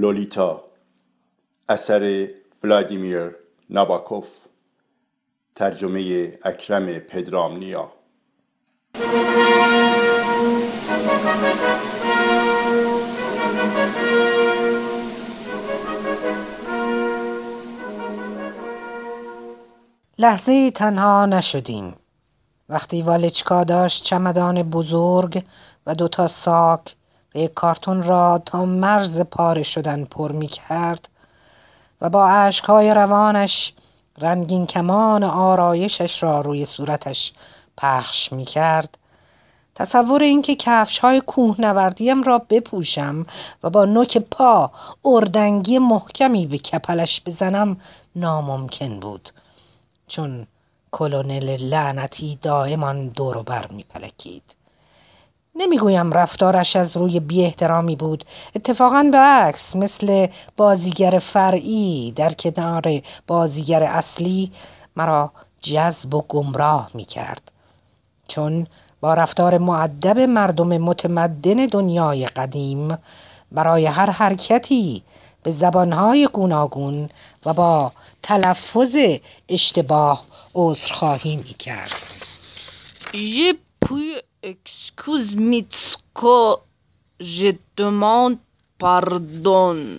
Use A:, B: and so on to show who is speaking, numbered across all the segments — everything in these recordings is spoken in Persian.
A: لولیتا، اثر ولادیمیر ناباکوف، ترجمه اکرم پدرامنیا.
B: لحظه‌ای تنها نشدیم. وقتی والچکا داشت چمدان بزرگ و 2 ساک و یک کارتون را تا مرز پاره شدن پر می کرد و با اشک‌های روانش رنگین کمان آرایشش را روی صورتش پخش می کرد، تصور اینکه کفش‌های کوهنوردیم را بپوشم و با نوک پا اردنگی محکمی به کپلش بزنم ناممکن بود، چون کلونل لعنتی دائمان دور و بر می پلکید. نمیگویم رفتارش از روی بی احترامی بود، اتفاقاً به عکس، مثل بازیگر فرعی در کنار بازیگر اصلی مرا جذب و گمراه می کرد، چون با رفتار مؤدب مردم متمدن دنیای قدیم برای هر حرکتی به زبانهای گوناگون و با تلفظ اشتباه عذرخواهی می کرد.
C: Je puis excuse Mitsuko, je demande pardon.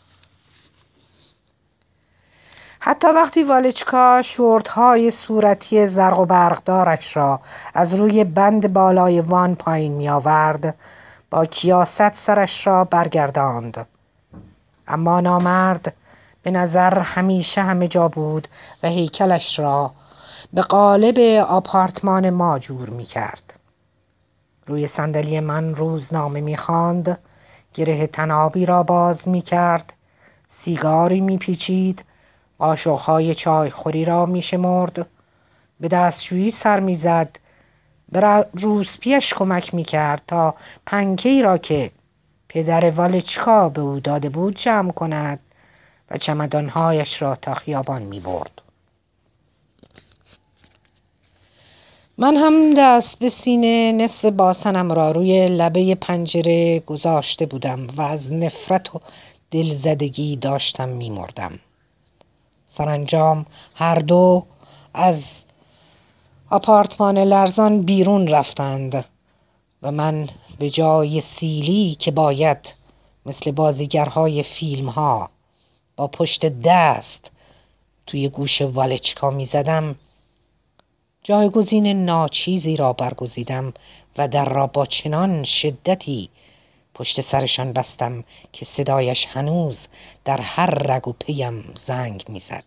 B: حتی وقتی والچکا شورت‌های صورتی زرق و برقدارش را از روی بند بالای وان پایین می آورد، با کیاست سرش را برگرداند. اما نامرد به نظر همیشه همه جا بود و هیکلش را به قالب آپارتمان ما جور می کرد. روی صندلی من روزنامه می خواند، گره طنابی را باز می کرد، سیگاری می پیچید، قاشق‌های چایخوری را می شمرد، به دستشویی سر می زد، به روسپیش کمک می کرد تا پنکه‌ای را که پدر والچکا به او داده بود جمع کند و چمدانهایش را تا خیابان می برد. من هم دست به سینه نصف باسنم را روی لبه پنجره گذاشته بودم و از نفرت و دلزدگی داشتم می مردم. سرانجام هر دو از آپارتمان لرزان بیرون رفتند و من به جای سیلی که باید مثل بازیگرهای فیلم ها با پشت دست توی گوش والچکا می زدم، جایگزین ناچیزی را برگزیدم و در را با چنان شدتی پشت سرشان بستم که صدایش هنوز در هر رگ و پیم زنگ میزد.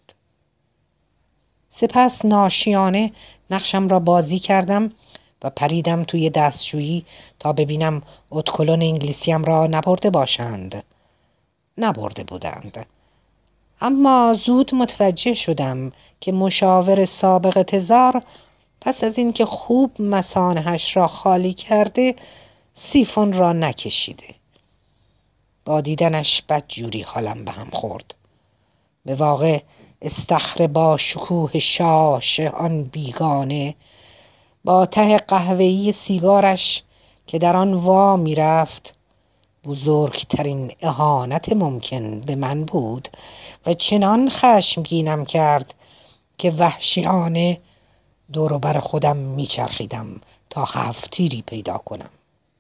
B: سپس ناشیانه نقشم را بازی کردم و پریدم توی دستشویی تا ببینم ادکلون انگلیسیم را نبرده باشند. نبرده بودند. اما زود متوجه شدم که مشاور سابق تزار پس از اینکه خوب مثانه‌اش را خالی کرده سیفون را نکشیده. با دیدنش بدجوری حالم به هم خورد. به واقع استخر با شکوه شاش آن بیگانه با ته قهوه‌ای سیگارش که در آن وا می رفت بزرگترین اهانت ممکن به من بود و چنان خشمگینم کرد که وحشیانه دور و بر خودم می چرخیدم تا هفتیری پیدا کنم.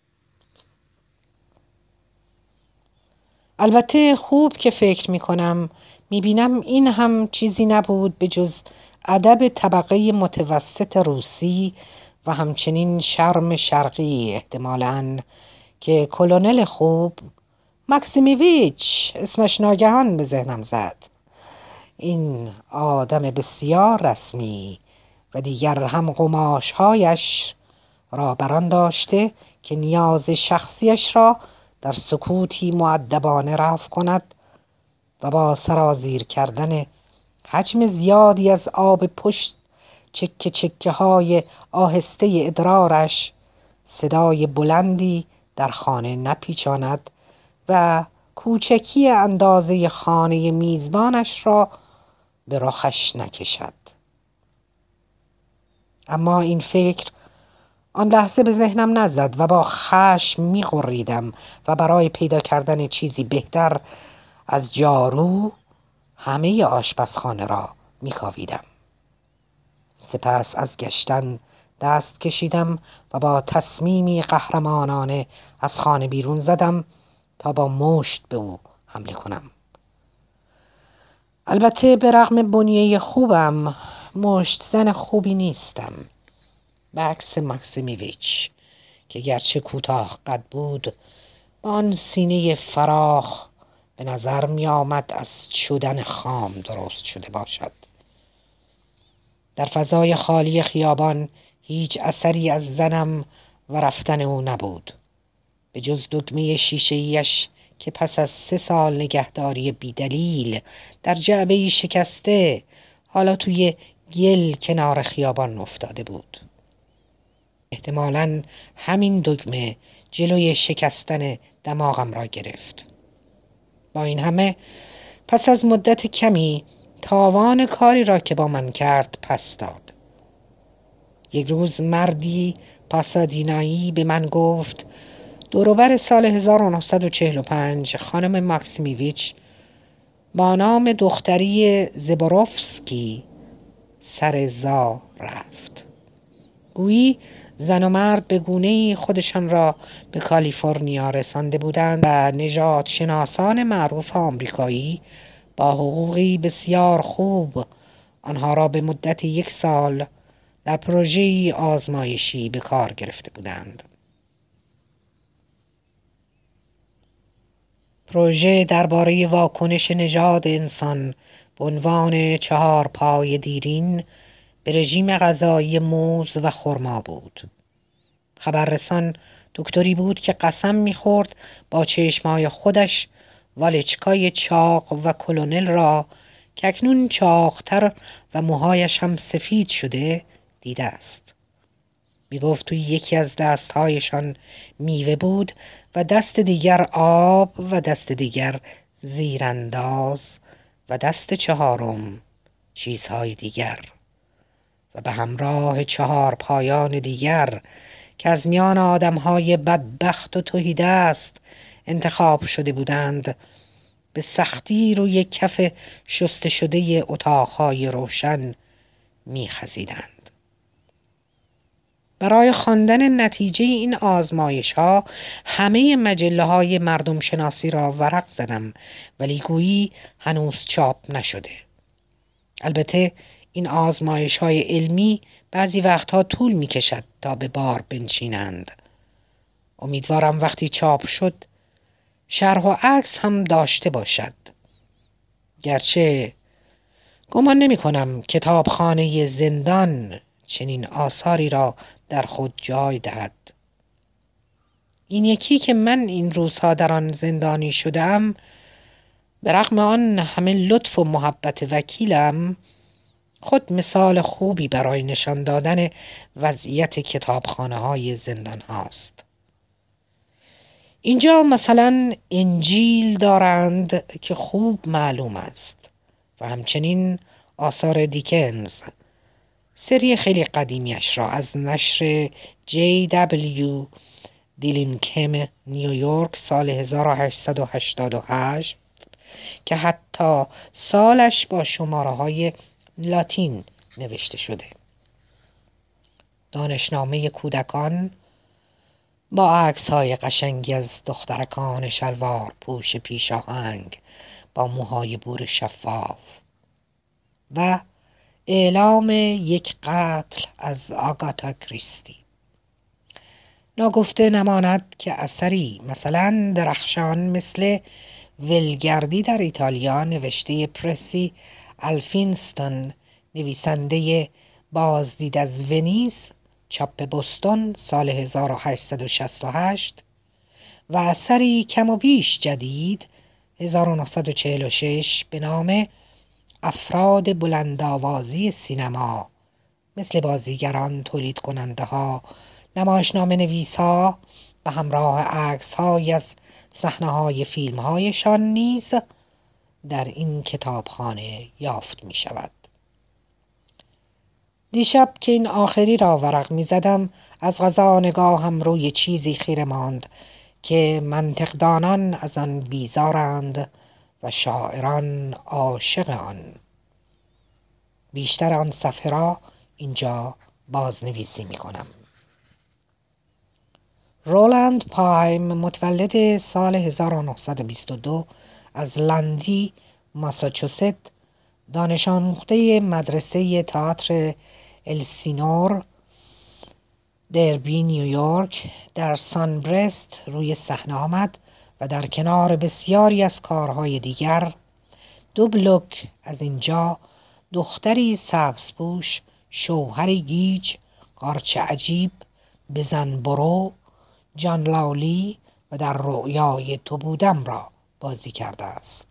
B: البته خوب که فکر می کنم می بینم این هم چیزی نبود به جز ادب طبقه متوسط روسی و همچنین شرم شرقی احتمالاً که کلونل خوب ماکسیمیویچ اسمش ناگهان به ذهنم زد. این آدم بسیار رسمی و دیگر هم قماشهایش را بران داشته که نیاز شخصیش را در سکوتی مؤدبانه رفع کند و با سرازیر کردن حجم زیادی از آب پشت چکه چکه های آهسته ادرارش صدای بلندی در خانه نپیچاند و کوچکی اندازه خانه میزبانش را به رخش نکشد. اما این فکر آن لحظه به ذهنم نزد و با خشم می غریدم و برای پیدا کردن چیزی بهتر از جارو همه آشپزخانه را میکاویدم. سپس از گشتن دست کشیدم و با تصمیمی قهرمانانه از خانه بیرون زدم تا با مشت به او حمله کنم. البته به رغم بنیه خوبم مشت زن خوبی نیستم، به عکس ماکسیمیویچ که گرچه کوتاه قد بود با آن سینه فراخ به نظر می آمد از شدن خام درست شده باشد. در فضای خالی خیابان هیچ اثری از زنم و رفتن او نبود، به جز دگمه شیشه‌ایش که پس از 3 سال نگهداری بیدلیل در جعبه‌ای شکسته حالا توی گل کنار خیابان افتاده بود. احتمالاً همین دگمه جلوی شکستن دماغم را گرفت. با این همه پس از مدت کمی تاوان کاری را که با من کرد پس داد. یک روز مردی پاسادینایی به من گفت دوروبر سال 1945 خانم ماکسیمیویچ با نام دختری زبروفسکی سر زا رفت. گویی زن و مرد به گونه‌ای خودشان را به کالیفرنیا رسانده بودند و نژاد شناسان معروف آمریکایی با حقوقی بسیار خوب آنها را به مدت 1 سال در پروژه‌ای آزمایشی به کار گرفته بودند. پروژه درباره واکنش نژاد انسان به عنوان 4 پای دیرین به رژیم غذایی موز و خرما بود. خبررسان دکتری بود که قسم می‌خورد با چشمای خودش والچکای چاق و کلونل را که اکنون چاقتر و موهایش هم سفید شده دیده است. میگفت توی یکی از دستهایشان میوه بود و دست دیگر آب و دست دیگر زیرانداز و دست 4م چیزهای دیگر و به همراه 4 پایان دیگر که از میان آدمهای بدبخت و تهیدست انتخاب شده بودند به سختی روی کف شسته شده اتاقهای روشن میخزیدند. برای خواندن نتیجه این آزمایش‌ها همه مجله‌های مردم شناسی را ورق زدم ولی گویی هنوز چاپ نشده. البته این آزمایش‌های علمی بعضی وقتها طول می‌کشد تا به بار بنشینند. امیدوارم وقتی چاپ شد شرح و عکس هم داشته باشد. گرچه گمان نمی‌کنم کتابخانه زندان چنین آثاری را در خود جای دهد. این یکی که من این روزها در آن زندانی شدم به رغم آن همه لطف و محبت وکیلم خود مثال خوبی برای نشان دادن وضعیت کتابخانه‌های زندان هاست. اینجا مثلا انجیل دارند که خوب معلوم است و همچنین آثار دیکنز. سری خیلی قدیمیش را از نشر J.W. دیلینکم نیویورک سال 1888 که حتی سالش با شماره‌های لاتین نوشته شده. دانشنامه کودکان با عکس‌های قشنگی از دخترکان شلوار پوش پیشاهنگ با موهای بور شفاف و اعلام یک قتل از آگاتا کریستی. ناگفته نماند که اثری مثلا درخشان مثل ولگردی در ایتالیا نوشته پرسی الفینستون نویسنده بازدید از ونیز چاپ بوستون سال 1868 و اثری کم و بیش جدید 1946 به نام افراد بلندآوازی سینما مثل بازیگران، تولید کننده ها، نمایشنامه نویس ها به همراه عکس های از صحنه های فیلم هایشان نیز در این کتابخانه یافت می شود. دیشب که این آخری را ورق می زدم از قضا نگاهم روی چیزی خیره ماند که منطقدانان از آن بیزارند و شاعران عاشق آن. بیشتر آن صفحه را اینجا بازنویسی می‌کنم. رولند پایم متولد سال 1922 از لندی، ماساچوست، دانش آموخته مدرسه تئاتر السینور دربی نیویورک در سانبرست روی صحنه آمد و در کنار بسیاری از کارهای دیگر 2 بلوک از اینجا دختری سبزپوش، شوهری گیج، قارچ عجیب، بزن برو، جان لاولی و در رؤیای تو بودم را بازی کرده است.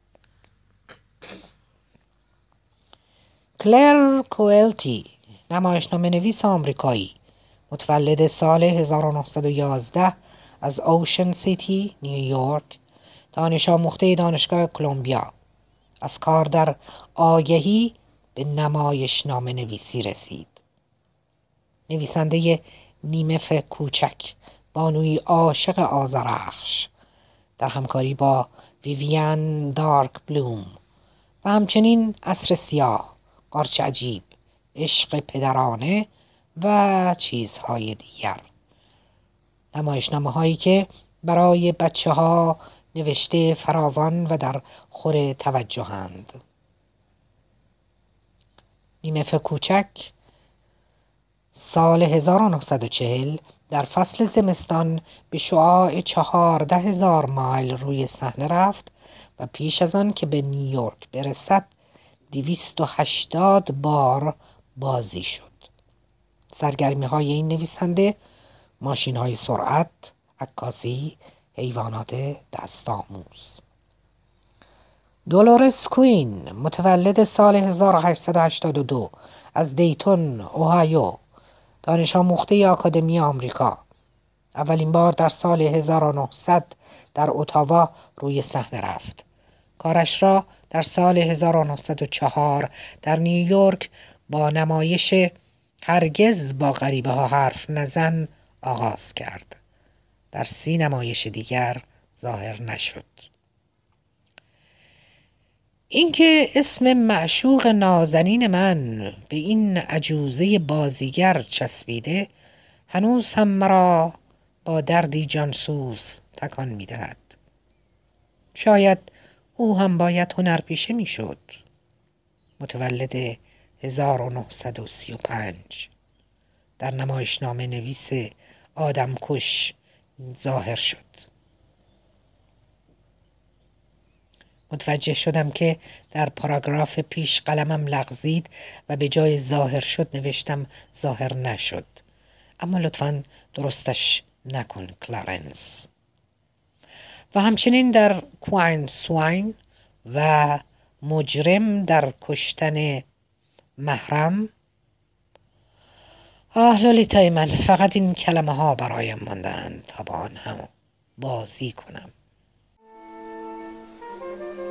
B: کلر کوئلتی، نمایشنامه نویس آمریکایی، متولد سال 1911 از اوشن سیتی، نیویورک، دانش آموخته دانشگاه کلمبیا. از کار در آگهی به نمایشنامه نویسی رسید. نویسنده نیمف کوچک، بانوی عاشق آذرخش، در همکاری با ویویان دارک بلوم، و همچنین عصر سیاه، قارچ عجیب، عشق پدرانه و چیزهای دیگر. نمایشنامه هایی که برای بچه ها نوشته فراوان و در خور توجهند. نیمف کوچک سال 1940 در فصل زمستان به شعاع 14,000 مایل روی صحنه رفت و پیش از آن که به نیویورک برسد 280 بار بازی شد. سرگرمی های این نویسنده ماشین های سرعت، عکاسی، حیوانات دست‌آموز. دولورس کوین متولد سال 1882 از دیتون، اوهایو، دانش آموخته آکادمی آمریکا. اولین بار در سال 1900 در اتاوا روی صحنه رفت. کارش را در سال 1904 در نیویورک با نمایش هرگز با غریبه ها حرف نزن آغاز کرد. در 30 نمایش دیگر ظاهر نشد. اینکه اسم معشوق نازنین من به این عجوزه بازیگر چسبیده هنوز هم مرا با دردی جانسوز تکان می دهد. شاید او هم باید هنرپیشه می شد. متولد 1935 در نمایشنامه نویس آدمکش ظاهر شد. متوجه شدم که در پاراگراف پیش قلمم لغزید و به جای ظاهر شد نوشتم ظاهر نشد. اما لطفاً درستش نکن کلارنس. و همچنین در کوین سواین و مجرم در کشتن محرم. لولیتای من، فقط این کلمه ها برایم مانده‌اند تا با آن هم بازی کنم.